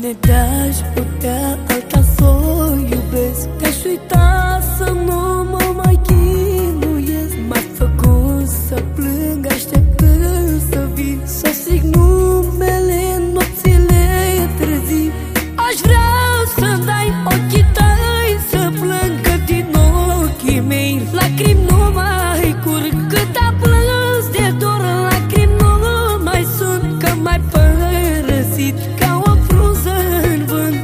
Oare te-aș putea alta să o iubesc? Te-aș uita să nu mă mai chinuiesc. M-ai făcut să plâng așteptând să vii, să zic numele în nopțile târzii. Aș vrea să dai ochii tăi să plâng, că din ochii mei lacrimi nu mai curg. Cât a plâns de dor, lacrimi nu mai sunt, că m-ai părăsit ca o frunză în vânt.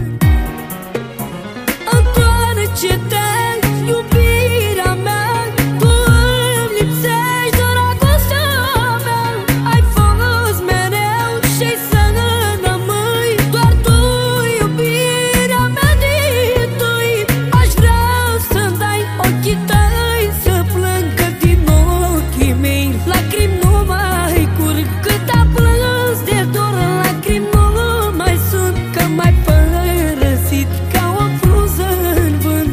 Întoarce-te, iubirea mea, tu îmi lipsești dragostea mea. Ai fost mereu și-ai să rămâi doar tu, iubirea mea dintâi. Aș vrea să-mi dai ochii tăi să plâng, că din ochii mei lacrimi nu mai curg. Cât a plâns de dor, lacrimi nu mai sunt, că m-ai părăsit ca o frunză în vânt.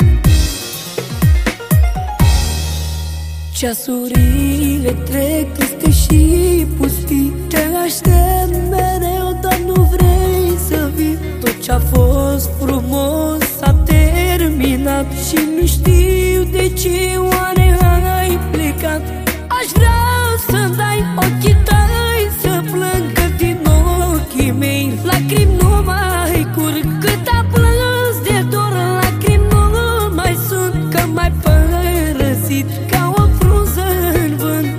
Ceasurile trec triste și pustii, te aștept mereu, dar nu vrei să vii. Tot ce-a fost frumos s-a terminat și nu știu de ce oare ai plecat. Aș vrea să-mi dai ochii tăi să plâng, că din ochii mei lacrimi nu mai curg. Cât a plâns de dor, lacrimi nu mai sunt, că m-ai părăsit ca o frunză în vânt.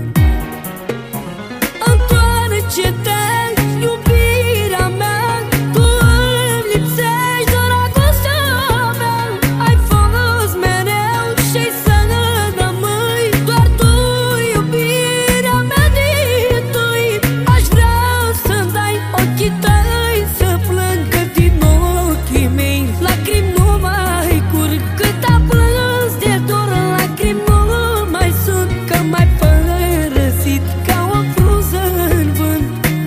Întoarce-te, iubirea mea, tu îmi lipsești dragostea mea. Ai fost mereu și-ai să rămâi doar tu, iubirea mea dintâi. Aș vrea să-mi dai ochii tăi să plâng, că din ochii mei lacrimi nu mai curg. Cât a plâns de dor, lacrimi nu mai sunt, că m-ai părăsit ca o frunză în vânt.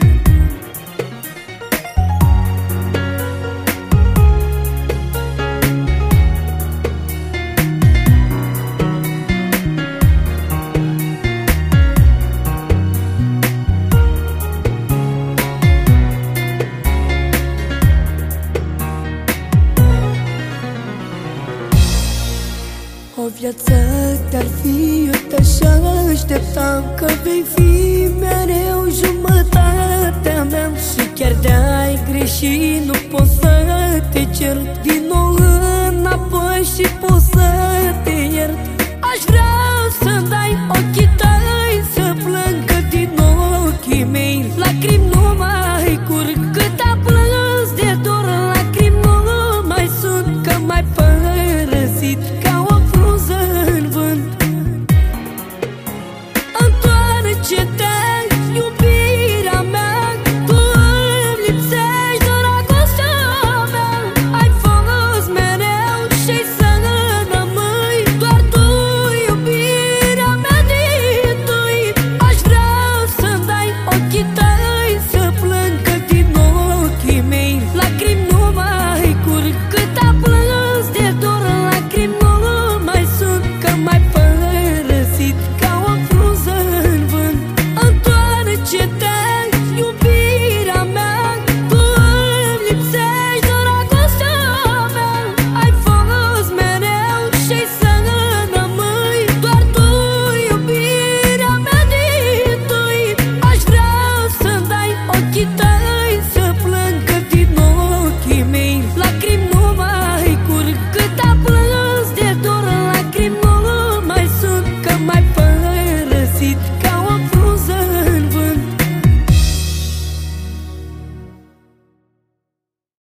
O viață te-ar fi, eu te-aș aștepta, că vei fi mereu jumătatea mea. Și chiar de-ai greșit, nu pot să te cer din nou înapoi și pot să